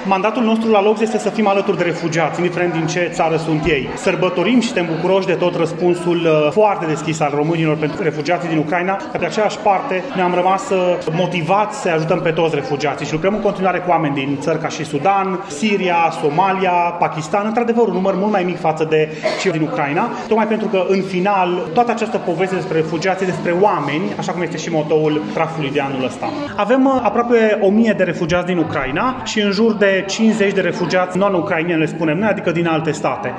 Mandatul nostru la Logos este să fim alături de refugiați, indiferent din ce țară sunt ei. Sărbătorim și suntem bucuroși de tot răspunsul foarte deschis al românilor pentru refugiații din Ucraina, că pe aceeași parte ne-am rămas motivați să ajutăm pe toți refugiații și lucrăm în continuare cu oameni din țări ca și Sudan, Siria, Somalia, Pakistan, într-adevăr un număr mult mai mic față de cei din Ucraina, tocmai pentru că în final toată această poveste despre refugiați, despre oameni, așa cum este și motoul trafului de anul ăsta. Avem aproape 1000 de refugiați din Ucraina și în jur de 50 de refugiați non-ucraineni, le spunem noi, adică din alte state.